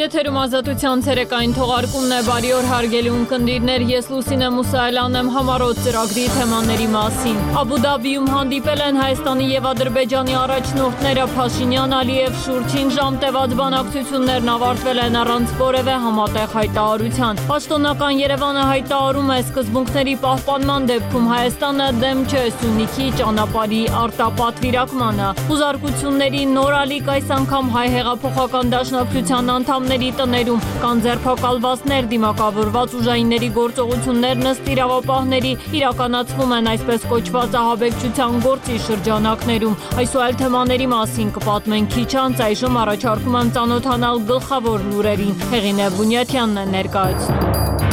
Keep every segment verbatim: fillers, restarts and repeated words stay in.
Եթերում ազատության ցերեկային թողարկումն է, բարի օր հարգելի ունկնդիրներ, ես Լուսինե Մուսայելյանն եմ համառոտ ծրագրի թեմաների մասին։ Աբու Դաբիում հանդիպել են Հայաստանի եւ Ադրբեջանի առաջնորդները Փաշինյան, Ալիև շուրջին ժամ տևած բանակցություններն ավարտվել են առանց որևէ համատեղ հայտարարության։ Պաշտոնական Երևանը հայտարարում է սկզբունքների պահպանման դեպքում Հայաստանը դեմ չէ Սյունիքի ճանապարհի արտապատվիրակմանը։ Ուզարկությունների նոր ալիք այս անգամ հայ հեղափոխական դաշնակցության անդամների տներում կան ձերբակալվածներ, դիմակավորված ուժայինների գործողություններն ըստ իրավապահների իրականացվում են այսպես կոչված ահաբեկչության գործի շրջանակներում։ Այս ու այլ թեմաների մասին կպատմենք քիչ անց, այժմ առաջարկում եմ ծանոթանալ գլխավոր լուրերին։ Հեղինե Բունյաթյանն է ներկայացնում։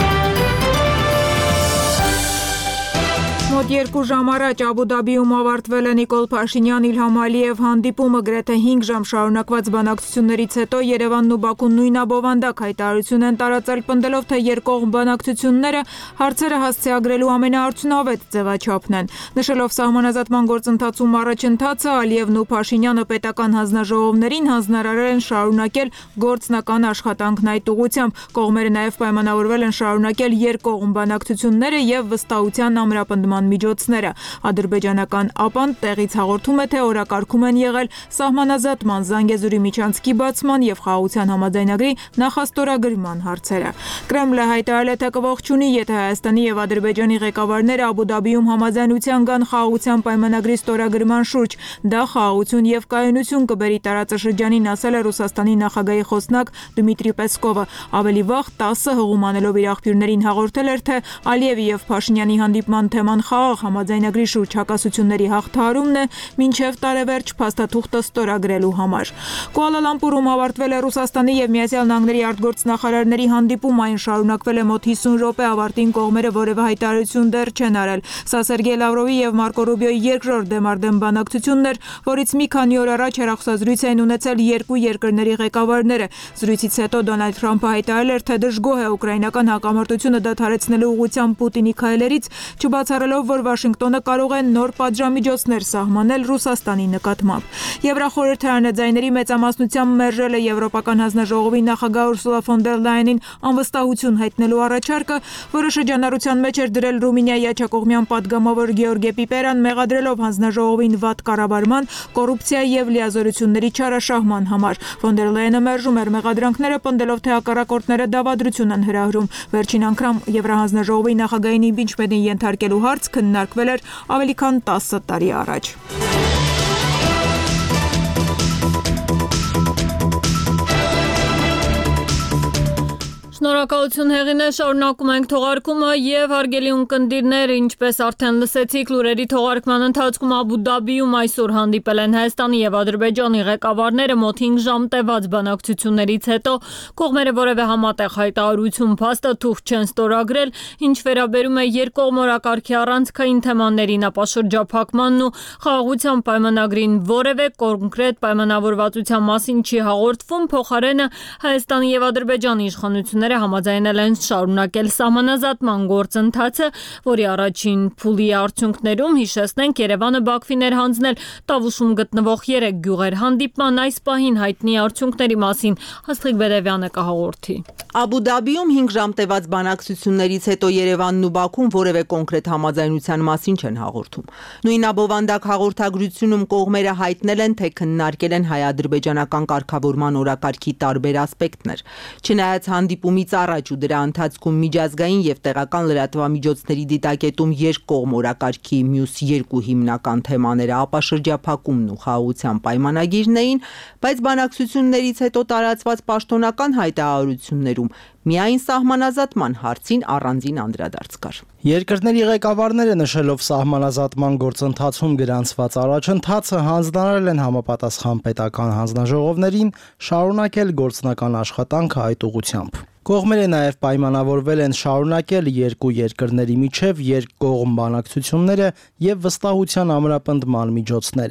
Մոտ երկու ժամ առաջ Աբու Դաբիում ավարտվել է Նիկոլ Փաշինյան Իլհամ Ալիև հանդիպումը, գրեթե հինգ ժամ շարունակված բանակցություններից հետո Երևանն ու Բաքուն նույնաբովանդակ հայտարարություն են տարածել, պնդելով, թե երկկողմ բանակցությունները հարցերը հասցեագրելու ամենաարդյունավետ ձևաչափն են։ Նշելով սահմանազատման գործընթացում առաջընթացը, Ալիևն ու Փաշինյանը պետական հանձնաժողովներին հանձնարարել են շարունակել գործնական աշխատանքն այդ ուղղությամբ։ Կողմերը նաև պայմանավորվել են շարունակել երկկողմ բանակցությունները եւ վստահության ամրապնդման միջոցները։ Ադրբեջանական ԱՊԱ-ն տեղից հաղորդում է, թե օրակարգում են եղել սահմանազատման, Զանգեզուրի միջանցքի բացման եւ խաղաղության համաձայնագրի նախաստորագրման հարցերը։ Կրեմլը հայտարարել է, թե կողջունի, եթե Հայաստանի եւ Ադրբեջանի ղեկավարները Աբու Դաբիում համաձայնության կան խաղաղության պայմանագրի ստորագրման շուրջ։ Դա խաղաղություն եւ կայունություն կբերի տարածաշրջանին, ասել է Ռուսաստանի նախագահի խոսնակ Դմիտրի Պեսկովը։ Ավելի վաղ տասը հղում անելով իր աղբյուրներին հաղորդել էր, թե Ալիևի եւ Փաշինյանի հանդիպման թեման խաղաղ համաձայնագրի շուրջ հակասությունների հաղթահարումն է մինչև տարեվերջ փաստաթուղթը ստորագրելու համար։ Կուալա Լամպուրում ավարտվել է Ռուսաստանի եւ Միացյալ Նահանգների արտգործնախարարների հանդիպում, այն շարունակվել է մոտ հիսուն րոպե, ավարտին կողմերը որևէ հայտարարություն դեռ չեն արել։ Սա Սերգեյ Լավրովի եւ Մարկո Ռուբիոյի երկրորդ դեմարդեմ բանակցությունն էր, որից մի քանի օր առաջ հեռախոսազրույց էին ունեցել երկու երկրների ղեկավարները։ Զրույցից հետո Դոնալդ Թրամփը հայտարարել էր, թե դժգոհ է ուկրաինական հակամարտությունը դադարեցնելու ուղղությամբ Պուտինի քայլերից, չբացառելով, որ Վաշինգտոնը կարող է նոր պատժամիջոցներ սահմանել Ռուսաստանի նկատմամբ։ Եվրախորհրդարանը ձայների մեծամասնությամբ մերժել է Եվրոպական հանձնաժողովի նախագահ Ուրսուլա ֆոն դեր Լայենին անվստահություն հայտնելու առաջարկը, որը շրջանառության մեջ էր դրել Ռումինիայի աջակողմյան պատգամավոր Գեորգե Պիպերան, մեղադրելով հանձնաժողովին վատ կառավարման, կոռուպցիայի եւ լիազորությունների չարաշահման համար։ Ֆոն դեր Լայենը մերժում էր մեղադրանքները, պնդելով, թե հակառակորդները դավադրություն են հրահրում։ Վերջին անգամ Եվրահանձնաժողովի նախագահին իմպիչմենտին ենթարկելու հարց քննարկվել էր ավելի քան տասը տարի առաջ։ Շնորհակալություն Հեղինե, շարունակում ենք թողարկումը եւ հարգելի ունկնդիրներ, ինչպես արդեն լսեցիք, լուրերի թողարկման ընթացքում Աբու Դաբիում այսօր հանդիպել են Հայաստանի եւ Ադրբեջանի ղեկավարները, մոտ հինգ ժամ տևած բանակցություններից հետո կողմերը որևէ համատեղ հայտարարություն փաստաթուղթ չեն ստորագրել, ինչ վերաբերում է երկկողմ օրակարգի առանցքային թեմաներին, ապա շրջափակմանն ու խաղաղության պայմանագրին որևէ կոնկրետ պայմանավորվածության մասին չի հաղորդվում, փոխարենը Հայաստանի եւ Ադրբեջանի իշխանությունները համաձայնել են շարունակել սահմանազատման գործընթացը, որի առաջին փուլի արդյունքներում հիշեցնենք Երևանը Բաքվին էր հանձնել Տավուշում գտնվող երեք գյուղեր։ Հանդիպման այս պահին հայտնի արդյունքների մասին Աստղիկ Բերևյանը կհաղորդի։ Աբու Դաբիում հինգ ժամ տևած բանակցություններից հետո Երևանն ու Բաքուն որևէ կոնկրետ համաձայնության մասին չեն հաղորդում։ Նույնաբովանդակ հաղորդագրությունում կողմերը հայտնել են, թե քննարկել են հայ-ադրբեջանական կարգավորման օրակարգի տարբեր ասպեկտներ։ Չնայած հանդիպումից առաջ ու դրա ընթացքում միջազգային եւ տեղական լրատվամիջոցների դիտակետում երկկողմ օրակարգի մյուս երկու հիմնական թեմաները ապա շրջափակումն ու խաղաղության պայմանագիրն էին, բայց բանակցություններից հետո տարածված պաշտոնական հայտարարություններում միայն սահմանազատման հարցին առանձին անդրադարձ կար։ Երկրների ղեկավարները նշելով սահմանազատման գործընթացում գրանցված առաջընթացը հանձնարարել են համապատասխան պետական հանձնաժողովներին շարունակել գործնական աշխատանքը այդ ուղղությամբ։ Կողմերը նաև պայմանավորվել են շարունակել երկու երկրների միջև երկկողմ բանակցությունները եւ վստահության ամրապնդման միջոցները։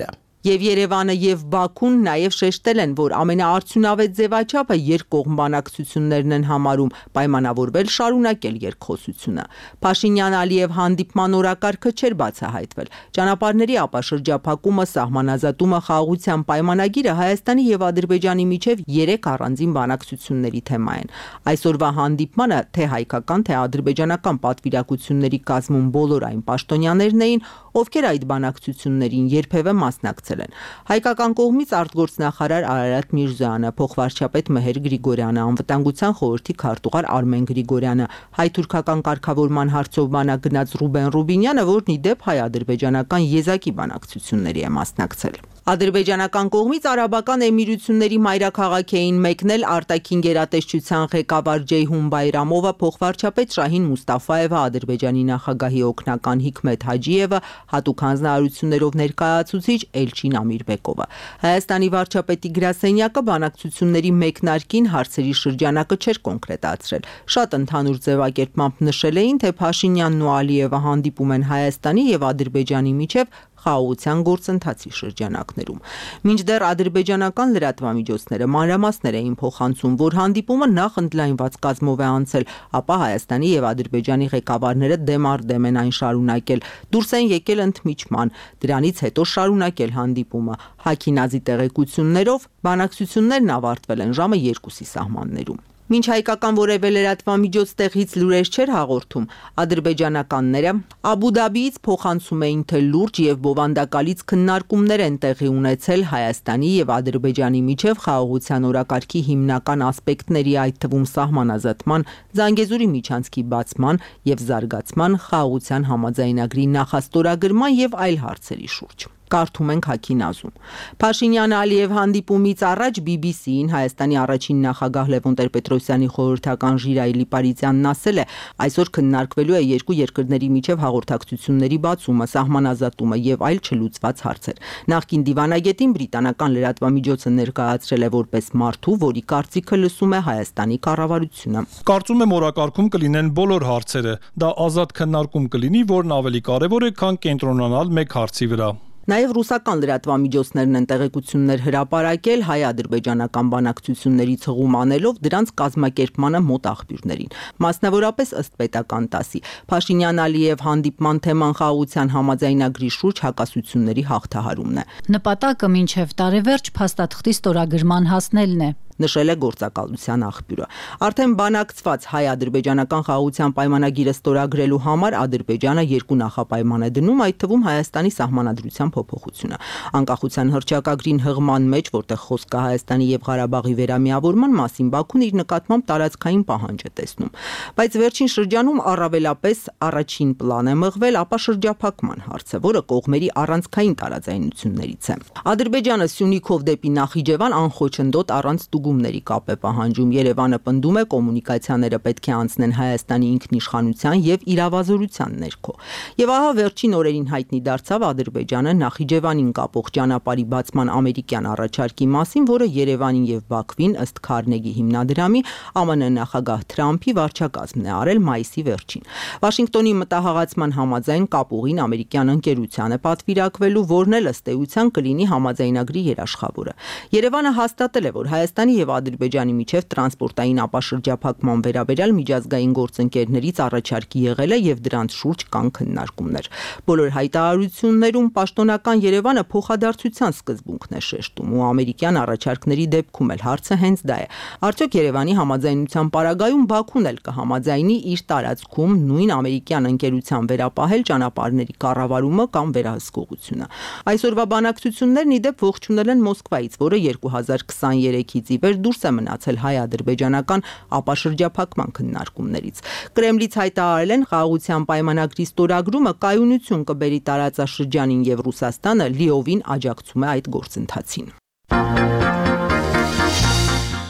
Եվ Երևանը եւ Բաքուն նաև շեշտել են, որ ամենաարդյունավետ ձևաչափը երկկողմ բանակցություններն են համարում պայմանավորվել շարունակել երկխոսությունը։ Փաշինյան-Ալիև հանդիպման օրակարգը չէր բացահայտվել։ Ճանապարհների ապաշրջափակումը, սահմանազատումը, խաղաղության պայմանագիրը Հայաստանի եւ Ադրբեջանի միջև երեք առանձին բանակցությունների թեմա են։ Այսօրվա հանդիպմանը թե հայկական, թե ադրբեջանական պատվիրակությունների կազմում բոլոր այն պաշտոնյաներն էին, ովքեր այդ բանակցություններին երբևէ մասնակցել են։ Հայկական կողմից արտգործնախարար Արարատ Միրզոյանը, փոխվարչապետ Մեհեր Գրիգորյանը, անվտանգության խորհրդի քարտուղար Արմեն Գրիգորյանը, հայ-թուրքական կարգավորման հարցով բանագնաց Ռուբեն Ռուբինյանը, որն ի դեպ հայ-ադրբեջանական եզակի բանակցությունների է մասնակցել։ Ադրբեջանական կողմից Արաբական Էմիրությունների մայրաքաղաք էին մեկնել արտաքին գերատեսչության ղեկավար Ջեյհուն Բայրամովը, փոխվարչապետ Շահին Մուստաֆաևը, Ադրբեջանի նախագահի օգնական Հիկմետ Հաջիևը, հատուկ հանձնարարություններով ներկայացուցիչ Էլչին Ամիրբեկովը։ Հայաստանի վարչապետի գրասենյակը բանակցությունների մեկնարկին հարցերի շրջանակը չէր կոնկրետացրել։ Շատ ընդհանուր ձևակերպմամբ նշել էին, թե Փաշինյանն ու Ալիևը հանդիպում են Հայաստանի եւ Ադրբեջանի միջև խաղաղության գործընթացի շրջանակներում։ Մինչդեռ ադրբեջանական լրատվամիջոցները մանրամասներ էին փոխանցում, որ հանդիպումը նախ ընդլայնված կազմով է անցել, ապա Հայաստանի եւ Ադրբեջանի ղեկավարները դեմ առ դեմ են այն շարունակել, դուրս են եկել ընդմիջման, դրանից հետո շարունակել հանդիպումը։ Հաքինազի տեղեկություններով բանակցություններն ավարտվել են ժամը երկուսի սահմաններում։ Մինչ հայկական որևէ լրատվամիջոց տեղից լուրեր չէր հաղորդում, ադրբեջանականները Աբու Դաբիից փոխանցում էին, թե լուրջ եւ բովանդակալից քննարկումներ են տեղի ունեցել Հայաստանի եւ Ադրբեջանի միջև խաղաղության օրակարգի հիմնական ասպեկտների, այդ թվում սահմանազատման, Զանգեզուրի միջանցքի բացման եւ զարգացման, խաղաղության համաձայնագրի նախաստորագրման եւ այլ հարցերի շուրջ։ Կարդում ենք Հաքինազում։ Փաշինյան-Ալիև հանդիպումից առաջ բի բի սի-ին Հայաստանի առաջին նախագահ Լևոն Տեր-Պետրոսյանի խորհրդական Ժիրայելի Պարիզյանն ասել է. այսօր քննարկվելու է երկու երկրների միջև հաղորդակցությունների բացումը, սահմանազատումը եւ այլ չլուծված հարցեր։ Նախկին դիվանագետին բրիտանական լրատվամիջոցը ներկայացրել է որպես մարդու, որի կարծիքը լսում է Հայաստանի կառավարությունը։ Կարծում եմ օրակարգում կլինեն բոլոր հարցերը։ Դա ազատ քննարկում կլինի, որն ավելի կարևոր է, քան կենտրոնանալ մեկ հարցի վրա։ Նաև ռուսական լրատվամիջոցներն են տեղեկություններ հրապարակել հայ-ադրբեջանական բանակցությունների ցղում անելով դրանց կազմակերպմանը մոտ աղբյուրներին։ Մասնավորապես ըստ պետական տասի, Փաշինյան-Ալիև հանդիպման թեման խաղաղության համաձայնագրի շուրջ հակասությունների հաղթահարումն է։ Նպատակը մինչև տարեվերջ փաստաթղթի ստորագրման հասնելն է, նշել է գործակալության աղբյուրը։ Արդեն բանակցված հայ-ադրբեջանական խաղաղության պայմանագիրը ստորագրելու համար Ադրբեջանը երկու նախապայման է դնում, այդ թվում Հայաստանի սահմանադրության փոփոխությունը։ Անկախության հռչակագրին հղման մեջ, որտեղ խոսք կա Հայաստանի եւ Ղարաբաղի վերամիավորման մասին, Բաքուն իր նկատմամբ տարածքային պահանջ է տեսնում։ Բայց վերջին շրջանում առավելապես առաջին պլան է մղվել ապա շրջափակման հարցը, որը կողմերի առանցքային տարաձայնություններից է։ Ադրբեջանը Սյունիքով դեպի Նախիջևան անխոչնդոտ առանց ստուգումների կապ է պահանջում։ Երևանը պնդում է կոմունիկացիաները պետք է անցնեն Հայաստանի ինքնիշխանության եւ իրավազորության ներքո։ Եվ ահա վերջին օրերին հայտնի դարձավ Ադրբեջանը Նախիջևանին կապող ճանապարհի բացման ամերիկյան առաջարկի մասին, որը Երևանին եւ Բաքվին ըստ Քարնեգի հիմնադրամի ԱՄՆ նախագահ Թրամփի վարչակազմն է արել մայիսի վերջին։ Վաշինգտոնի մտահղացման համաձայն կապուղին ամերիկյան ընկերության է պատվիրակվելու, որն էլ ըստ էության կլինի համաձայնագրի երաշխավորը։ Երևանը հաստատել է, որ Հայաստանի եւ Ադրբեջանի միջև տրանսպորտային ապաշրջափակման վերաբերյալ միջազգային գործընկերներից առաջարկի եղել է եւ դրանց շուրջ կան քննարկումներ։ Բոլոր հայտարարություններում պաշտոնական Երևանը փոխադարձության սկզբունքն է շեշտում ու ամերիկյան առաջարկների դեպքում էլ հարցը հենց դա է։ Արդյոք Երևանի համաձայնության պարագայում Բաքուն էլ կհամաձայնի իր տարածքում նույն ամերիկյան ընկերության վերապահել ճանապարհների կառավարումը կամ վերահսկողությունը։ Այսօրվա բանակցություններն ի դեպ ողջունել են Մոսկվայից, որը երկու հազար քսաներեքից ի վեր դուրս է մնացել հայ-ադրբեջանական ապաշրջափակման քննարկումներից։ Կրեմլից հայտարարել են խաղաղության պայմանագրի ստորագրումը կայունություն կբերի տարածաշրջանին եւ Ռուսաստանը լիովին աջակցում է այդ գործընթացին։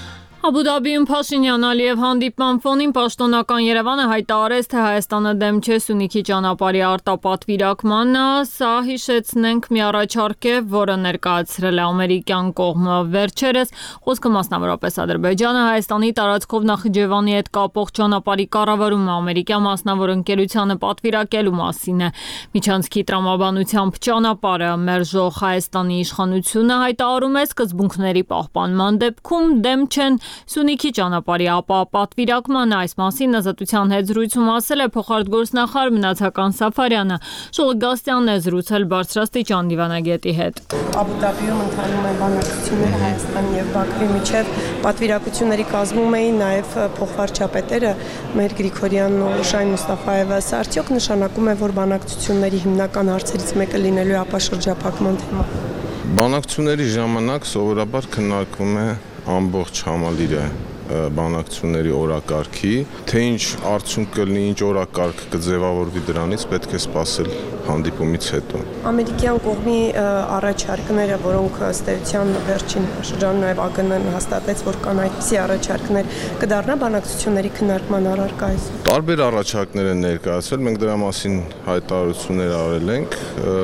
Աբու Դաբիում Փաշինյան-Ալիև հանդիպման ֆոնին պաշտոնական Երևանը հայտարարեց, թե Հայաստանը դեմ չէ Սյունիքի ճանապարհի արտապատվիրակմանը, սա հիշեցնենք մի առաջարկ է, որը ներկայացրել է ամերիկյան կողմը վերջերս, խոսքը մասնավորապես Ադրբեջանը Հայաստանի տարածքով Նախիջևանի հետ կապող ճանապարհի կառավարումը ամերիկյան մասնավոր ընկերությանը պատվիրակելու մասին է։ Միջանցքի տրամաբանությամբ ճանապարհը մերժող Հայաստանի իշխանությունը հայտարարում է սկզբունքների պահպանման դեպքում դեմ չեն Սյունիքի ճանապարհի ապապատվիրակմանը, այս մասին Ազատության հետ զրույցում ասել է փոխարտգործնախարար Մնացական Սաֆարյանը։ Շուռ Գաստյանն է զրուցել բարձրաստիճան դիվանագետի հետ։ Աբու Դաբիում ընթանում են բանակցությունները Հայաստանի եւ Բաքվի միջև, պատվիրակությունների կազմում էին նաեւ փոխվարչապետերը մեր Գրիգորյանն ու Շայն Մուստաֆաևը։ Սա արդյոք նշանակում է, որ բանակցությունների հիմնական հարցերից մեկը լինելու է ապաշրջափակման թեմա։ Բանակցությունների ժամանակ սովորաբար քննարկվում է ամբողջ համալիրը բանակցությունների օրակարգի, թե ինչ արդյունք կլինի, ինչ օրակարգ կձևավորվի դրանից, պետք է սպասել հանդիպումից հետո։ Ամերիկյան կողմի առաջարկները, որոնք ըստ էության վերջին շրջանում նաև ԱԳՆ-ն հաստատեց, որ կան այդպիսի առաջարկներ, կդառնա բանակցությունների քննարկման առարկայից։ Տարբեր առաջարկներ են ներկայացվել, մենք դրա մասին հայտարարություններ արել ենք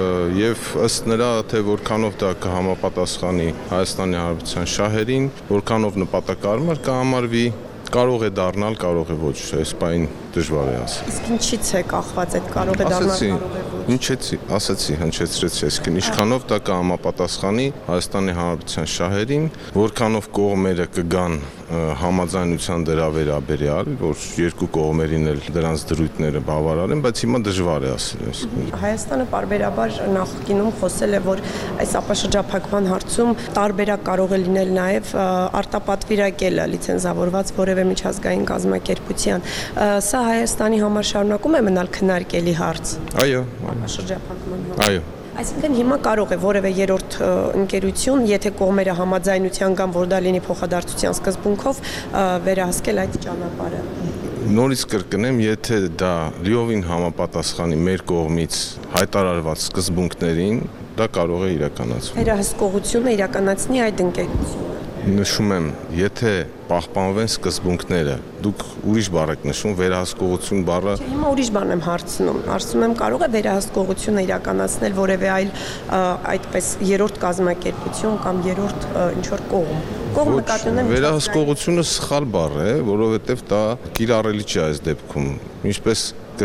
եւ ըստ նրա, թե որքանով դա կհամապատասխանի Հայաստանի Հանրապետության շահերին, որքանով նպատակարար կհամարվի, կարող է դառնալ, կարող է ոչ, այս բանը դժվար է ասել։ Իսկ ինչից է կախված այդ կարող է դառնալ, կարող է ոչ։ Ինչեցի, ասացի, հնչեցրեցի, այսինքն ինչքանով դա կհամապատասխանի Հայաստանի Հանրապետության շահերին, որքանով կողմերը կգան համաձայնության դրա վերաբերյալ, որ երկու կողմերին էլ դրանց դրույթները բավարար են, բայց հիմա դժվար է ասել։ Հայաստանը պարբերաբար նախկինում խոսել է, որ այս ապաշրջափակման հարցում տարբերակ կարող է լինել նաև արտապատվիրակելը լիցենզավորված որևէ միջազգային կազմակերպության։ Սա Հայաստանի համար շարունակում է մնալ քննարկելի հարց։ Այո, ապաշրջափակման հարց։ Այո։ Այսինքն հիմա կարող է որևէ երրորդ ընկերություն, եթե կողմերը համաձայնության կան, որ դա լինի փոխադարձության սկզբունքով, վերահսկել այդ ճանապարհը։ Նորից կրկնեմ, եթե դա լիովին համապատասխանի մեր կողմից հայտարարված սկզբունքներին, դա կարող է իրականացվել։ Վերահսկողությունը իրականացնի այդ ընկերությունը։ Նշում եմ, եթե պահպանվեն սկզբունքները, դուք ուրիշ բառ եք նշում, վերահսկողություն բառը։ Հիմա ուրիշ բան եմ հարցնում, ասում եմ կարող է վերահսկողությունը իրականացնել որևէ այլ այդպես երրորդ կազմակերպություն կամ երրորդ ինչ-որ կողմ։ Կողմը կատարում վերահսկողությունը սխալ բառ է, որովհետև դա կիրառելի չէ այս դեպքում։ Ինչպես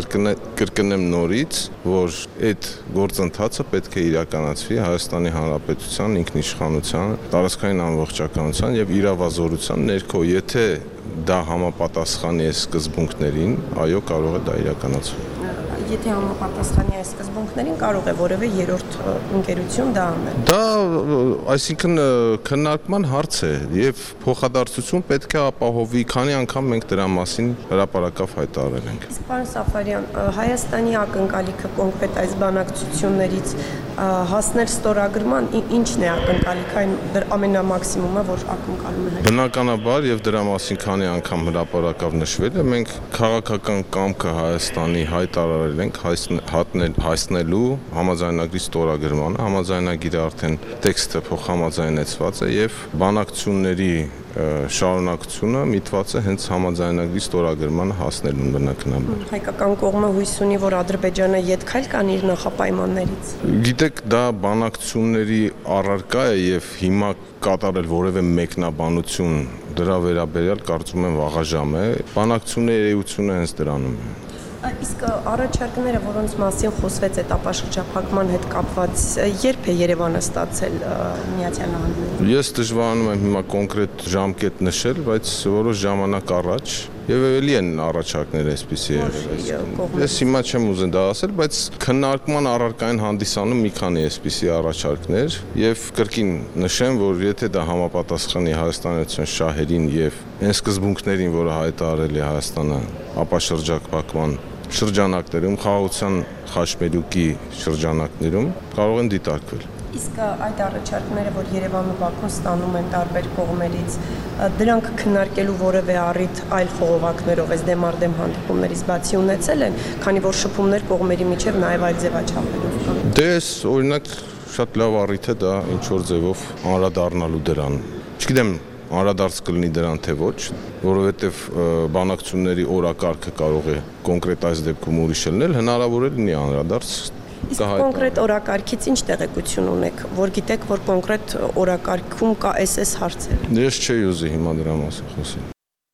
կրկնեմ նորից, որ այդ գործընթացը պետք է իրականացվի Հայաստանի Հանրապետության ինքնիշխանության, տարածքային ամբողջականության եւ իրավազորության ներքո, եթե դա համապատասխանի այս սկզբունքներին, այո, կարող է դա իրականացվել։ Եթե համապատասխանի այս սկզբունքներին, կարող է որևէ երրորդ ընկերություն դա անել։ Դա, այսինքն քննարկման հարց է եւ փոխադարձություն պետք է ապահովի, քանի անգամ մենք դրա մասին հրապարակավ հայտարարել ենք։ Իսկ պարոն Սաֆարյան, Հայաստանի ակնկալիքը կոնկրետ այս բանակցություններից հասնել ստորագրման, ինչն է ակնկալիքը, այն ամենամաքսիմումը, որ ակնկալում է։ Բնականաբար եւ դրա մասին քանի անգամ հրապարակավ նշվել է, մենք քաղաքական կամքը Հայաստանի հայտարարել ենք հասնելու համաձայնագրի ստորագրմանը, համաձայնագիրը արդեն տեքստը փոխհամաձայնեցված է եւ բանակցությունների շարունակությունը միտված է հենց համաձայնագրի ստորագրմանը հասնելուն բնականաբար։ Հայկական կողմը հույս ունի, որ Ադրբեջանը ետքայլ կանի իր նախապայմաններից։ Գիտեք, դա բանակցությունների առարկա է եւ հիմա կատարել որևէ մեկնաբանություն դրա վերաբերյալ կարծում եմ վաղաժամ է։ Բանակցությունների էությունը հենց դրանում է։ Իսկ առաջարկները, որոնց մասին խոսվեց այդ ապաշրջափակման հետ կապված, երբ է Երևանը ստացել Միացյալ Նահանգներում։ Ես դժվարանում եմ հիմա կոնկրետ ժամկետ նշել, բայց որոշ ժամանակ առաջ եւ էլի են առաջարկներ այսպիսի եղել։ Ես հիմա չեմ ուզեն դա ասել, բայց քննարկման առարկային հանդիսանում մի քանի այսպիսի առաջարկներ եւ կրկին նշեմ, որ եթե դա համապատասխանի Հայաստանյան շահերին եւ այն սկզբունքներին, որը հայտարարել է Հայաստանը ապաշրջափակման շրջանակներում, խաղաղության խաչմերուկի շրջանակներում կարող են դիտարկվել։ Իսկ այդ առաջարկները, որ Երևանն ու Բաքուն ստանում են տարբեր կողմերից, դրանք քննարկելու որևէ առիթ այլ խողովակներով այս դեմարդեմ հանդիպումներից բացի ունեցել են, քանի որ շփումներ կողմերի միջև նաև այլ ձևաչափերով կան։ Դե օրինակ շատ լավ առիթ է դա ինչ որ ձևով անդրադառնալու դրան։ Չգիտեմ, անդրադարձ կլինի դրան թե ոչ, որովհետև բանակցությունների օրակարգը կարող է կոնկրետ այս դեպքում ուրիշ լինել, հնարավոր է լինի անդրադարձ։ Իսկ կոնկրետ օրակարգից ինչ տեղեկություն ունեք, որ գիտեք, որ կոնկրետ օրակարգում կա այս հարցեր։ Ես չէի ուզի հիմա դրա մասին խոսել։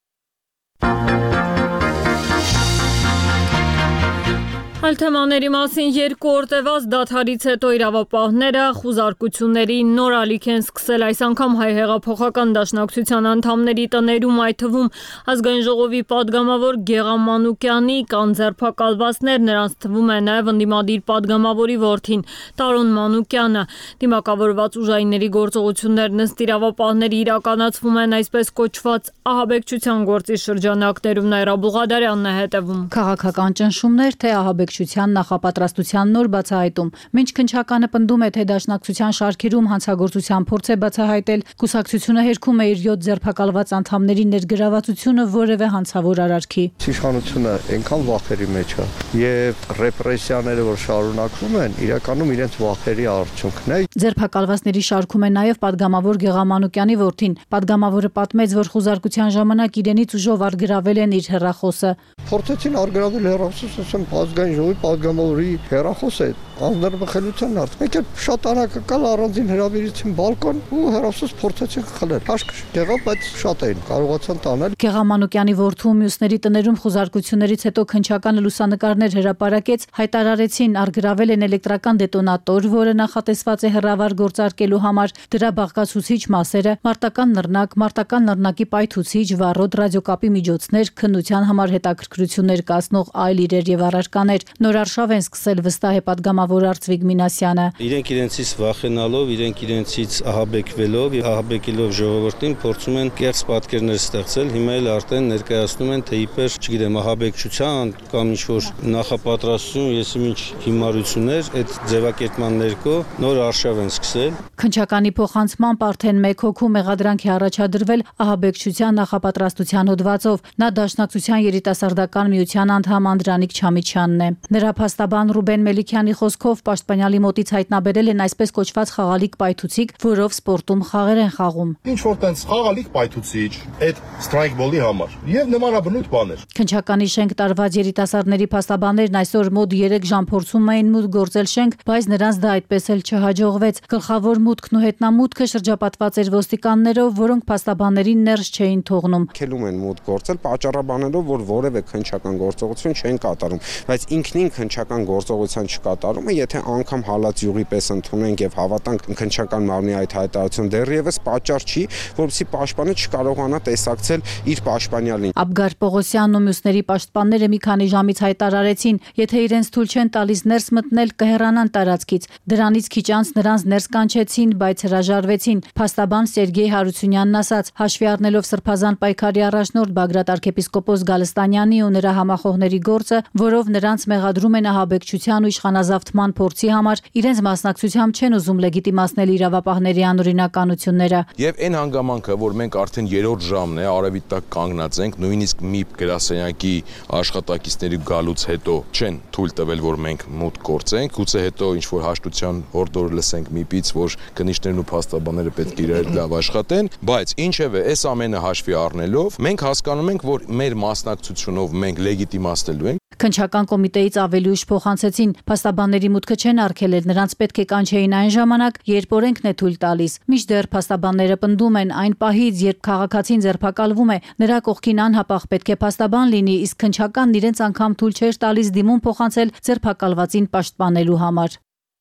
Այլ թեմաների մասին երկու օր տևած դադարից հետո իրավապահները խուզարկությունների նոր ալիք են սկսել այս անգամ հայ հեղափոխական դաշնակցության անդամների տներում, այդ թվում ազգային ժողովի падգամավոր Գեղամ Մանուկյանի կան ձերբակալվածներ, նրանց թվում է նաև ընդդիմադիր падգամավորի որդին Տարոն Մանուկյանը։ Դիմակավորված ուժայինների գործողություններն ըստ իրավապահների իրականացվում են այսպես կոչված ահաբեկչության գործի շրջանակներում։ Նաիրա Բուղադարյանն է հետևում։ Քաղաքական ճնշումներ, թե ահաբեկչության նախապատրաստության նոր բացահայտում։ Մինչ քննչականը պնդում է, թե դաշնակցության շարքերում հանցագործության փորձ է բացահայտել, կուսակցությունը հերքում է իր յոթ ձերբակալված անդամների ներգրավվածությունը որևէ հանցավոր արարքի։ Իշխանությունը այնքան վախերի մեջ է եւ ռեպրեսիաները, որ շարունակվում են, իրականում իրենց վախերի արդյունքն է։ Ձերբակալվածների շարքում է նաև падգամավոր Գեղամ Մանուկյանի որդին։ Падգամավորը պատմեց, որ խուզարկության ժամանակ իրենից ուժով արգրավել են իր հեռախոսը։ Փորձեցին արգրավել հեռախոսը, ասեմ, ազգային ժողովի падգամավորի հեռախոսը անձնարբխելության հարց։ Մեկ էլ շատ անակնկալ առանձին հրավիրեցին բալկոն ու հեռախոս փորձեցին խլել։ Հաշկ եղավ, բայց շատ էին կարողացան տանել։ Գեղամ Մանուկյանի որդու մյուսների տներում խուզարկություններից հետո քննչականը լուսանկարներ հրապարակեց, հայտարարեցին արգրավել են էլեկտրական դետոնատոր, որը նախատեսված է հեռավար գործարկելու համար, դրա բաղկացուցիչ մասերը, մարտական նռնակ, մարտական նռնակի պայթուցիչ, վառոդ, ռադիոկապի միջոցներ, քննության համար հետաքրքրություններ կազմող այլ իրեր եւ առարկաներ։ Նոր արշավ են սկսել, վստահ է падգամավոր Արծվիկ Մինասյանը։ Իրենք իրենցից վախենալով, իրենք իրենցից ահաբեկվելով եւ ահաբեկելով ժողովրդին փորձում են կեղծ պատկերներ ստեղծել, հիմա էլ արդեն ներկայացնում են, թե իբր, չգիտեմ, ահաբեկչության կամ ինչ-որ նախապատրաստություն, եսի ինչ հիմարություններ, այդ ձևակերպման ներքո նոր արշավ են սկսել։ Քննչականի փոխանցմամբ արդեն մեկ հոգու մեղադրանք է առաջադրվել ահաբեկչության նախապատրաստության հոդվածով։ Նա դաշնակցության երիտասարդական միության անդամ Անդրանիկ Չամիչյանն է։ Նրա փաստաբան Ռուբեն Մելիքյանի խոսքով պաշտպանյալի մոտից հայտնաբերել են այսպես կոչված խաղալիք պայթուցիկ, որով սպորտում խաղեր են խաղում։ Ինչ որ տենց խաղալիք պայթուցիչ, այդ սթրայքբոլի համար եւ նմանաբնույթ բաներ։ Քննչականի շենք տարված երիտասարդների փաստաբաններն այսօր մոտ երեք ժամ փորձում էին մուտք գործել շենք, բայց նրանց դա այդպես էլ չհաջողվեց։ Գլխավոր մուտքն ու հետնամուտքը շրջապատված էր ոստիկաններով, որոնք փաստաբաններին ներս չէին թողնում։ Քելում են մուտք գործել պատճառաբանելով, որ որևէ քննչական գործողություն չեն կատարում, բայց ինքնին քննչական գործողության չկատարումը, եթե անգամ հալած յուղի պես ընդունենք եւ հավատանք քննչական մարմնի այդ հայտարարություն, դեռևս պատճառ չի, որովհետեւ պաշտպանը չկարողանա տեսակցել իր պաշտպանյալին։ Աբգար Պողոսյանն ու մյուսների պաշտպանները մի քանի ժամից հայտարարեցին, եթե իրենց թույլ չեն տալիս ներս մտնել, կհեռանան տարածքից։ Դրանից քիչ անց նրանց ներս կանչեցին, բայց հրաժարվեցին։ Փաստաբան Սերգեյ Հարությունյանն ասաց, հաշվի առնելով սրբազան պայքարի առաջնորդ Բագրատ arczepiskopos Գալստանյանի ու նրա համախոհների գործը, որով նրանց մեղադրում են ահաբեկչության ու իշխանազավթման փորձի համար, իրենց մասնակցությամբ չեն ուզում լեգիտիմացնել իրավապահների անօրինականությունները։ Եվ այն հանգամանքը, որ մենք արդեն երրորդ ժամն է արևի տակ կանգնած ենք, նույնիսկ մի գրասենյակի աշխատակիցների գալուց հետո չեն թույլ տվել, որ մենք մուտք գործենք, գուցե հետո ինչ որ հաշտության հորդոր լսենք միպից, որ քննիչներն ու փաստաբանները պետք է իրար լավ աշխատեն, բայց ինչևէ, այս ամենը հաշվի առնելով, մենք հասկանում ենք, որ մեր մասնակցությունով մենք լեգիտիմացնելու ենք։ Քննչական կոմիտեից ավելի ուշ փոխանցեցին, փաստաբանների մուտքը չեն արգելել, նրանց պետք է կանչեին այն ժամանակ, երբ օրենքն է թույլ տալիս։ Մինչդեռ փաստաբանները պնդում են, այն պահից, երբ քաղաքացին ձերբակալվում է, նրա կողքին անհապաղ պետք է փաստաբան լինի, իսկ քննչականն իրենց անգամ թույլ չէր տալիս դիմում փոխանցել ձերբակալվածին պաշտպանելու համար։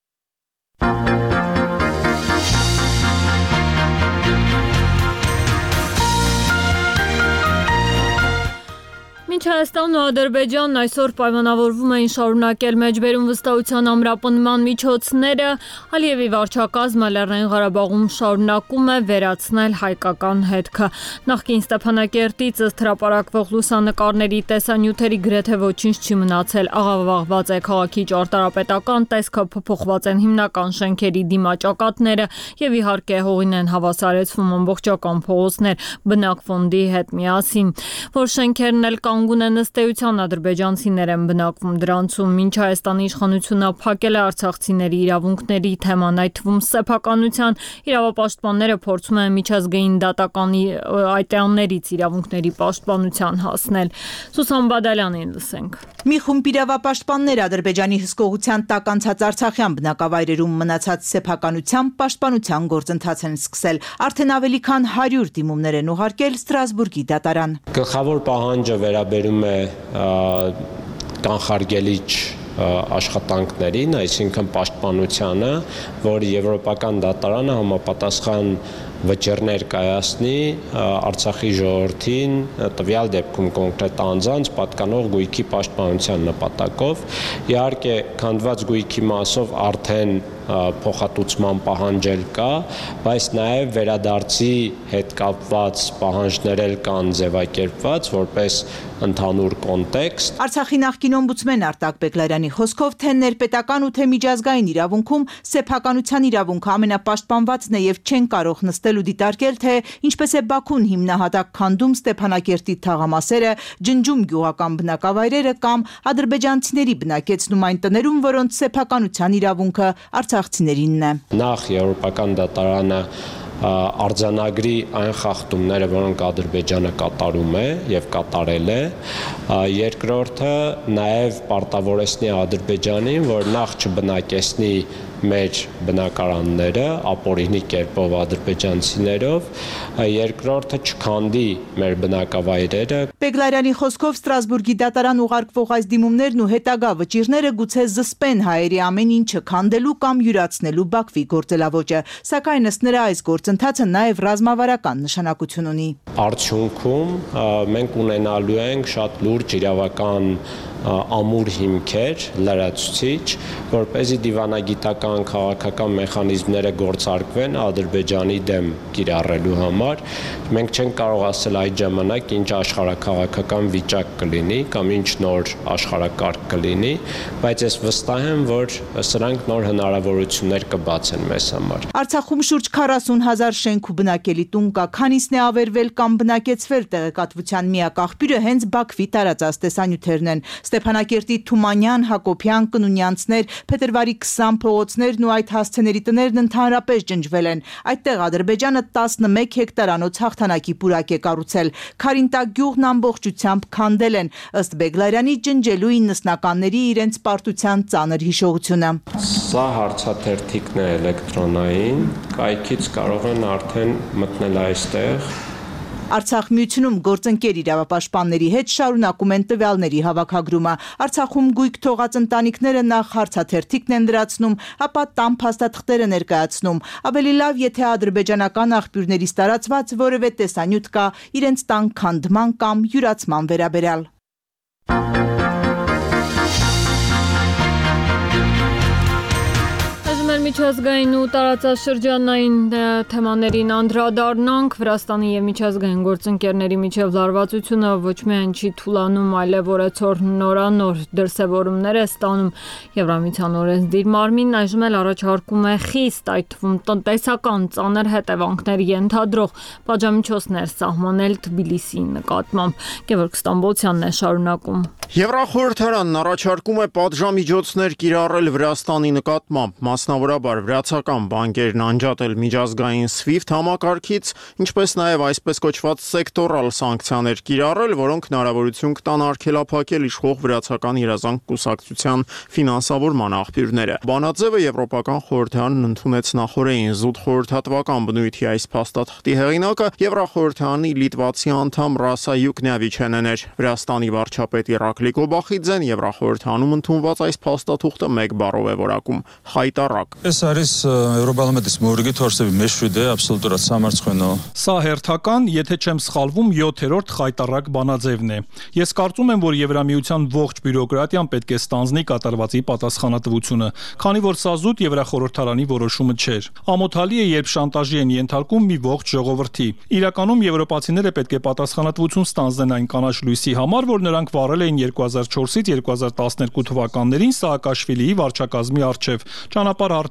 Մինչ Հայաստանն ու Ադրբեջանն այսօր պայմանավորվում էին շարունակել մեջբերում վստահության ամրապնման միջոցները, Ալիևի վարչակազմը Լեռնային Ղարաբաղում շարունակում է վերացնել հայկական հետքը։ Նախկին Ստեփանակերտից ըստ հրապարակվող լուսանկարների տեսանյութերի գրեթե ոչինչ չի մնացել, աղավաղված է քաղաքի ճարտարապետական տեսքը, փոփոխված են հիմնական շենքերի դիմաճակատները եւ իհարկե հողին են հավասարեցվում ամբողջական փողոցներ բնակ ֆոնդի հետ միասին, որ շենքերն էլ կանգուն ունեն ըստ էության ադրբեջանցիներ են բնակվում դրանցում, մինչ Հայաստանի իշխանությունը փակել է արցախցիների իրավունքների թեման, այդ թվում սեփականության, իրավապաշտպանները փորձում են միջազգային դատականի այտեղներից իրավունքների պաշտպանության հասնել։ Սուսան Բադալյանին լսենք։ Մի խումբ իրավապաշտպաններ Ադրբեջանի հսկողության տակ անցած Արցախյան բնակավայրերում մնացած սեփականության պաշտպանության գործընթաց են սկսել։ Արդեն ավելի քան հարյուր դիմումներ են ուղարկել Ստրասբուրգի դատարան։ Գլխավոր պահանջը վերաբերում է կանխարգելիչ աշխատանքներին, այսինքն պաշտպանությանը, որ Եվրոպական դատարանը համապատասխան վճիռներ կայացնի Արցախի ժողովրդին տվյալ դեպքում կոնկրետ անձանց պատկանող գույքի պաշտպանության նպատակով։ Իհարկե, քանդված գույքի մասով արդեն փոխհատուցման պահանջել կա, բայց նաև վերադարձի հետ կապված պահանջներ էլ կան ձևակերպված որպես ընդհանուր կոնտեքստ։ Արցախի նախկին օմբուդսմեն Արտակ Բեգլարյանի խոսքով թե ներպետական ու թե միջազգային իրավունքում սեփականության իրավունքը ամենապաշտպանվածն է եւ չեն կարող նստել ու դիտարկել, թե ինչպես է Բաքուն հիմնահատակ քանդում Ստեփանակերտի թաղամասերը, ջնջում գյուղական բնակավայրերը կամ ադրբեջանցիների բնակեցնում այն տներում, որոնց սեփականության իրավունքը արցախցիներինն է։ Նախ Եվրոպական դատարանը արձանագրի այն խախտումները, որոնք Ադրբեջանը կատարում է եւ կատարել է, երկրորդը նաև պարտավորեցնի Ադրբեջանին, որ նախ չբնակեցնի մեր բնակարանները ապօրինի կերպով ադրբեջանցիներով, երկրորդը չքանդի մեր բնակավայրերը։ Բեգլարյանի խոսքով Ստրասբուրգի դատարան ուղարկվող այս դիմումներն ու հետագա վճիռները գուցե զսպեն հայերի ամեն ինչը քանդելու կամ յուրացնելու Բաքվի գործելավոճը, սակայն ըստ նրա այս գործընթացը նաև ռազմավարական նշանակություն ունի։ Արդյունքում մենք ունենալու ենք շատ լուրջ իրավական ամուր հիմքեր, լրացուցիչ, որպեսզի դիվանագիտական քաղաքական մեխանիզմները գործարկվեն Ադրբեջանի դեմ կիրառելու համար։ Մենք չենք կարող ասել այդ ժամանակ ինչ աշխարհաքաղաքական վիճակ կլինի կամ ինչ նոր աշխարհակարգ կլինի, բայց ես վստահ եմ, որ սրանք նոր հնարավորություններ կբացեն մեզ համար։ Արցախում շուրջ քառասուն հազար շենք ու բնակելի տուն կա, քանիսն է ավերվել կամ բնակեցվել, տեղեկատվության միակ աղբյուրը հենց Բաքվի տարածած տեսանյութերն են։ Ստեփանակերտի Թումանյան, Հակոբյան, Կնունյանցներ, Փետրվարի քսան փողոցներն ու այդ հասցեների տներն ընդհանրապես ջնջվել են։ Այդտեղ Ադրբեջանը տասնմեկ հեկտարանոց հաղթանակի պուրակ է կառուցել։ Քարինտակ գյուղն ամբողջությամբ քանդել են, ըստ Բեգլարյանի ջնջելու իննսնականների իրենց պարտության ծանր հիշողությունը։ Սա հարցաթերթիկն է էլեկտրոնային, կայքից կարող են արդեն մտնել այստեղ։ Արցախ միությունում գործընկեր իրավապաշտպանների հետ շարունակում են տվյալների հավաքագրումը։ Արցախում գույք թողած ընտանիքները նախ հարցաթերթիկն են լրացնում, ապա տան փաստաթղթերը ներկայացնում։ Ավելի լավ, եթե ադրբեջանական աղբյուրներից տարածված որևէ տեսանյութ կա իրենց տան քանդման կամ յուրացման վերաբերյալ։ Միջազգային ու տարածաշրջանային թեմաներին անդրադառնանք։ Վրաստանի եւ միջազգային գործընկերների միջև լարվածությունը ոչ միայն չի թուլանում, այլև օրեցօր նորանոր դրսևորումներ է ստանում։ Եվրամիության օրենսդիր մարմինն այժմ էլ առաջարկում է խիստ, այդ թվում տնտեսական ծանր հետևանքներ ենթադրող պատժամիջոցներ սահմանել Թբիլիսիի նկատմամբ։ Գևորգ Ստամբոլցյանն է շարունակում։ Եվրախորհրդարանն առաջարկում է պատժամիջոցներ կիրառել Վրաստանի նկատմամբ, մասնավորաբար վրացական բանկերն անջատել միջազգային SWIFT համակարգից, ինչպես նաև այսպես կոչված սեկտորալ սանկցիաներ կիրառել, որոնք հնարավորություն կտան արգելափակել իշխող վրացական երազանք կուսակցության ֆինանսավորման աղբյուրները։ Բանաձևը Եվրոպական խորհրդարանն ընդունեց նախորդին զուտ խորհրդատվական բնույթի այս փաստաթղթի հեղինակը Եվրախորհրդարանի լիտվացի անդամ Ռասա Յուկնյավիչենն էր։ Վրաստանի վարչապետ Իրակլի Կոբախիձեն Եվրախորհրդանում ընդունված այս փաստաթուղթը մեկ բառով է որակում՝ խայտառակ։ Ეს არის Եվրոպարլամենտის մորգի թորսები մեջուդե աբսոլյուտურად համարցքնո։ Սա հերթական, եթե չեմ սխալվում, յոթերորդ խայտառակ բանաձևն է։ Ես կարծում եմ, որ Եվրամիության ողջ բյուրոկրատիան պետք է ստանձնի կատարվածի պատասխանատվությունը, քանի որ սա զուտ Եվրախորհրդարանի որոշումը չէր։ Ամոթալի է, երբ շանտաժի են ենթարկում մի ողջ ժողովրդի։ Իրականում եվրոպացիները պետք է պատասխանատվություն ստանձնեն այն կանաչ լույսի համար, որ նրանք վարել էին երկու հազար չորսից երկու հազար տասներկու թվականներին Սաակաշվիլիի վարչակազմի առջև, ճանապարհ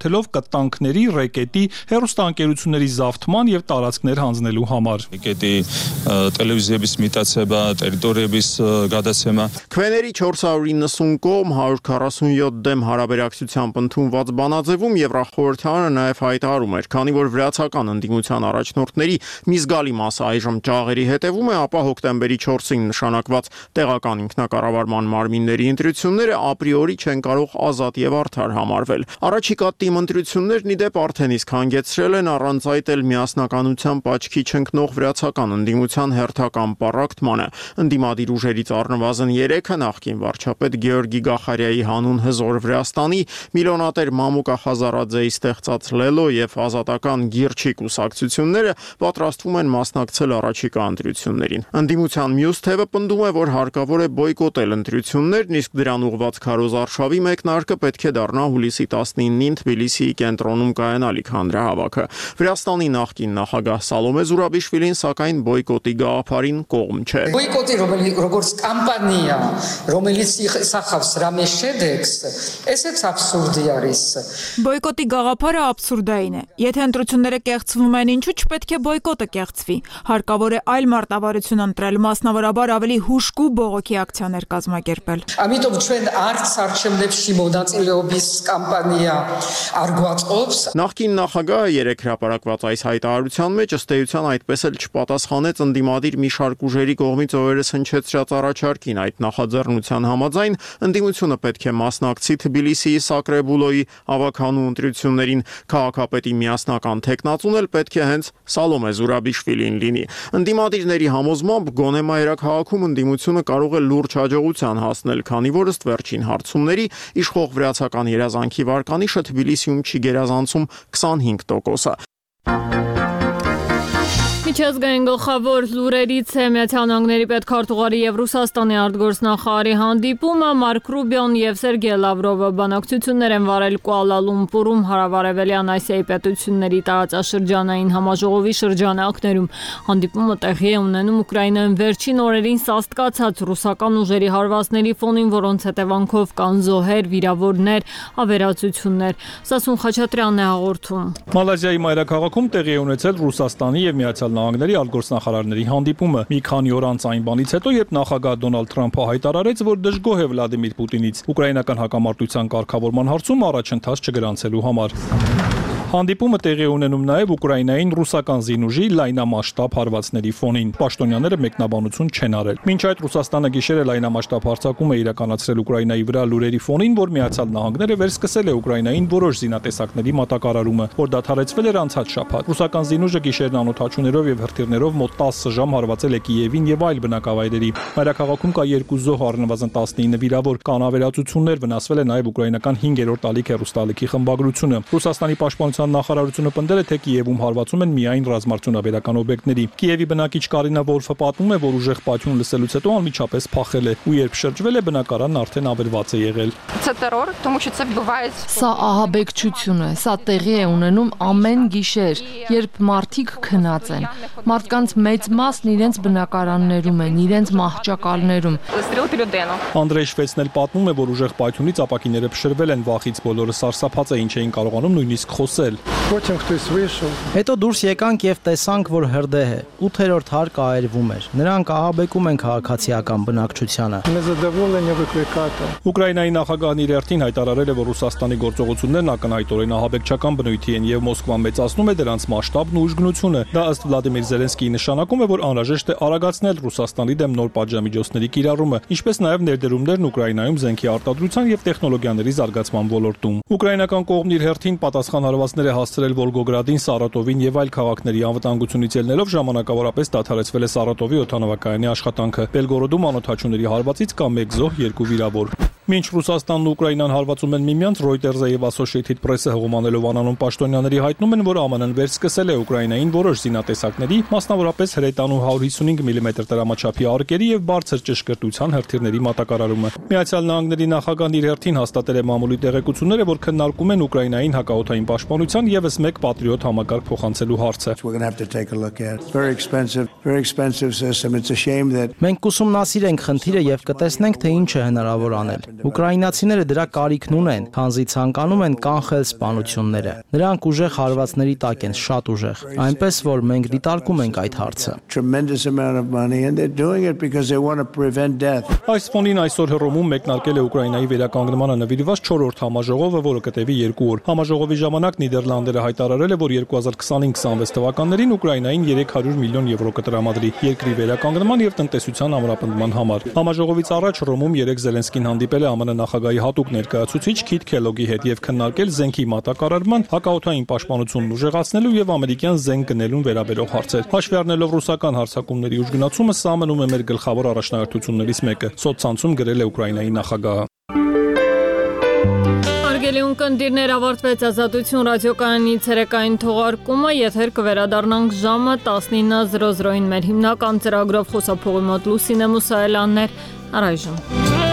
բացելով կտանքների, ռեկետի, հեռուստաընկերությունների զավթման եւ տարածքներ հանձնելու համար։ Ռեկետի տելևիզիայების միտացება, տերիտորիայების գադացեմա։ Քվեների չորս հարյուր իննսուն կողմ հարյուր քառասունյոթ դեմ հարաբերակցությամբ ընդունված բանաձևում Եվրախորհրդարանը նաև հայտարարում էր, քանի որ վրացական ընդդիմության առաջնորդների մի զգալի մասը այժմ ճաղերի հետևում է, ապա հոկտեմբերի չորսին նշանակված տեղական ինքնակառավարման մարմինների ընտրությունները ապրիորի չեն կարող ազատ եւ արդար համարվել։ Առաջիկա թիմ ընտրություններն ի դեպ արդեն իսկ հանգեցրել են առանց այդ էլ միասնականությամբ աչքի չընկնող վրացական ընդդիմության հերթական պառակտմանը։ Ընդդիմադիր ուժերից առնվազն երեքը նախկին վարչապետ Գեորգի Գախարյայի հանուն հզոր Վրաստանի, միլիոնատեր Մամուկա Խազարաձեի ստեղծած Լելո եւ ազատական Գիրչի կուսակցությունները պատրաստվում են մասնակցել առաջիկա ընտրություններին։ Ընդդիմության մյուս թևը պնդում է, որ հարկավոր է բոյկոտել ընտրություններն, իսկ դրան ուղղված քարոզարշավի մեկնարկը պետք է դառնա հուլիսի տասնինին Թբիլիսիի կենտրոնում կայանալիք հանրահավաքը։ Վրաստանի նախկին նախագահ Սալոմե Զուրաբիշվիլին սակայն բոյկոտի գաղափարին կողմ չէ։ Բոյկոտի როგორც կամպանիա, რომელიც սախავს ռամեշեդեքս, էսեც абսուրդի արիս։ Բոյկոտի գաղափարը абսուրդային է։ Եթե ընտրությունները կեղծվում են, ինչու՞ չպետք է բոյկոտը կեղծվի։ Հարկավոր է այլ մարտավարություն ընտրել, մասնավորաբար ավելի հուժկու բողոքի ակցիաներ կազմակերպել։ Ամիտով ჩვენ արც արչեմնებს շիմոդացիլոբիս կամպանիա արգուածոբս։ Նախկին նախագահը երեք հրապարակված այս հայտարարության մեջ ըստ էության այդպես էլ չպատասխանեց ընդդիմադիր մի շարք ուժերի կողմից օրերս հնչեցրած առաջարկին։ Այդ նախաձեռնության համաձայն ընդդիմությունը պետք է մասնակցի Թբիլիսիի Սակրեբուլոյի ավագանու ընտրություններին, քաղաքապետի միասնական թեկնածուն էլ պետք է հենց Սալոմե Զուրաբիշվիլին լինի։ Ընդդիմադիրների համոզմամբ գոնե մայրաքաղաքում ընդդիմությունը կարող է լուրջ հաջողության հասնել, քանի որ ըստ վերջին հարցումների իշխող վրացական երազանքի վարկանիշը Թբիլիսիում չի գերազանցում քսանհինգ տոկոսը։ Միջազգային գլխավոր լուրերից է Միացյալ Նահանգների պետքարտուղարի եւ Ռուսաստանի արտգործնախարարի հանդիպումը։ Մարկ Ռուբիոն եւ Սերգեյ Լավրովը բանակցություններ են վարել Կուալա Լումպուրում հարավարևելյան Ասիայի պետությունների տարածաշրջանային համաժողովի շրջանակներում։ Հանդիպումը տեղի է ունենում Ուկրաինայում վերջին օրերին սաստկացած ռուսական ուժերի հարվածների ֆոնին, որոնց հետևանքով կան զոհեր, վիրավորներ, ավերածություններ։ Սասուն Խաչատրյանն է հաղորդում։ Մալազիայի մայրաքաղաքում տեղի է ունեցել Ռուսաստանի եւ Միացյալ Նահանգների արտգործնախարարների հանդիպումը։ Մի քանի օր անց այն բանից հետո, երբ նախագահ Դոնալդ Թրամփը հայտարարեց, որ դժգոհ է Վլադիմիր Պուտինից ուկրաինական հակամարտության կարգավորման հարցում առաջընթաց չգրանցելու համար։ Հանդիպումը տեղի ունենում նաև Ուկրաինային ռուսական զինուժի լայնամասշտաբ հարվածների ֆոնին։ Պաշտոնյաները մեկնաբանություն չեն արել։ Մինչ այդ Ռուսաստանը գիշերը լայնամասշտաբ հարձակում է իրականացրել Ուկրաինայի վրա լուրերի ֆոնին, որ Միացյալ Նահանգները վերսկսել է Ուկրաինային որոշ զինատեսակների մատակարարումը, որ դադարեցվել էր անցած շաբաթ։ Ռուսական զինուժը գիշերն անօդաչուներով եւ հրթիռներով մոտ տասը ժամ հարվածել է Կիևին եւ այլ բնակավայրերի։ Մայրաքաղաքում կա երկու զոհ, առնվազն տասնինը վիրավոր, կան ավերածություններ, վնասվել է նաև ուկրաինական հինգերորդ ալիք հեռուստալիքի խմբագրությունը։ Ռուսաստանի պաշտպանության նախարարությունը պնդել է, թե Կիևում հարվածում են միայն ռազմարտունաբերական օբյեկտների։ Կիևի բնակիչ Կարինա Վոլֆը պատմում է, որ ուժեղ պայթյուն լսելուց հետո անմիջապես փախել է, ու երբ շրջվել է, բնակարանն արդեն ավերված է եղել։ Սա ահաբեկչություն է, սա տեղի է ունենում ամեն գիշեր, երբ մարդիկ քնած են։ Մարդկանց մեծ մասն իրենց բնակարաններում են, իրենց մահճակալներում։ Անդրեյ Շվեցն էլ պատմում է, որ ուժեղ պայթյունից ապակիները փշրվել են, վախից բոլորը սարսափած էին, չէին կարողանում նույնիսկ խոսել։ Հետո դուրս եկանք եւ տեսանք, որ հրդեհ է։ ութերորդ հարկը այրվում էր։ Նրանք ահաբեկում են քաղաքացիական բնակչությանը։ Ուկրաինայի նախագահն իր հերթին հայտարարել է, որ Ռուսաստանի գործողություններն ակնհայտորեն ահաբեկչական բնույթի են եւ Մոսկվան մեծացնում է դրանց մասշտաբն ու ուժգնությունը։ Դա ըստ Վլադիմիր Զելենսկիի նշանակում է, որ անհրաժեշտ է արագացնել Ռուսաստանի դեմ նոր պատժամիջոցների կիրառումը, ինչպես նաեւ ներդրումներն Ուկրաինայում զենքի արտադրության եւ տեխնոլոգիաների զարգացման ոլորտում։ Ուկրաինական կողմն իր հերթին պատասխան հարվածներ է հասցրել Վոլգոգրադին, Սարատովին եւ այլ քաղաքների անվտանգությունից ելնելով ժամանակավորապես դադարեցվել է Սարատովի օդանավակայանի աշխատանքը։ Բելգորոդում անօդաչուների հարվածից կա մեկ զոհ, երկու վիրավոր։ Մինչ Ռուսաստանն ու Ուկրաինան հարվածում են միմյանց, Reuters-ը եւ Associated Press-ը հողմանելով անանուն պաշտոնյաների հայտնում են, որ ԱՄՆ-ն վերսկսել է Ուկրաինային որոշ զինատեսակների, մասնավորապես հրետանու հարյուր հիսունհինգ միլիմետր տրամաչափի արկերի եւ բարձր ճշգրտության հրթիռների մատակարարումը։ Միացյալ Նահանգների նախագահն իր հերթին հաստատել է մամուլի տեղեկությունները, որ քննարկում են Ուկրաինային հակաօդային պաշտպանության եւս մեկ Patriot համակարգ փոխանցելու հարցը։ Մենք կուսումնասիրենք խնդիրը եւ կտեսնենք, թե ինչ է հնարավոր անել։ Ուկրաինացիները դրա կարիքն ունեն, քանզի ցանկանում են կանխել սպանությունները։ Նրանք ուժեղ հարվածների տակ են, շատ ուժեղ, այնպես որ մենք դիտարկում ենք այդ հարցը։ Այս ֆոնին այսօր Հռոմում մեկնարկել է Ուկրաինայի վերականգնմանը նվիրված չորրորդ համաժողովը, որը կտևի երկու օր։ Համաժողովի ժամանակ Նիդերլանդերը հայտարարել է, որ երկու հազար քսանհինգ քսանվեց թվականներին Ուկրաինային երեք հարյուր միլիոն եվրո կտրամադրի երկրի վերականգնման եւ տնտեսության ամրապնդման համար։ Համաժողովից առաջ Հռոմում երեք Զելենսկին հանդիպել է ԱՄՆ նախագահի հատուկ ներկայացուցիչ Քիթ Քելոգի հետ եւ քննարկել զենքի մատակարարման, հակաօդային պաշտպանությունն ուժեղացնելու եւ ամերիկյան զենք գնելուն վերաբերող հարցեր։ Հաշվի առնելով ռուսական հարձակումների ուժգնացումը, սա մնում է մեր գլխավոր առաջնահերթություններից մեկը, սոցցանցում գրել է Ուկրաինայի նախագահը։ Հարգելի ունկնդիրներ, ավարտվեց Ազատություն ռադիոկայանի ցերեկային թողարկումը, եթեր կվերադառնանք ժամը տասնինը զրո զրոյին մեր հիմնական ծրագրով խոսափողի մոտ Լուսինե Մուսայելյանն էր, առայժմ։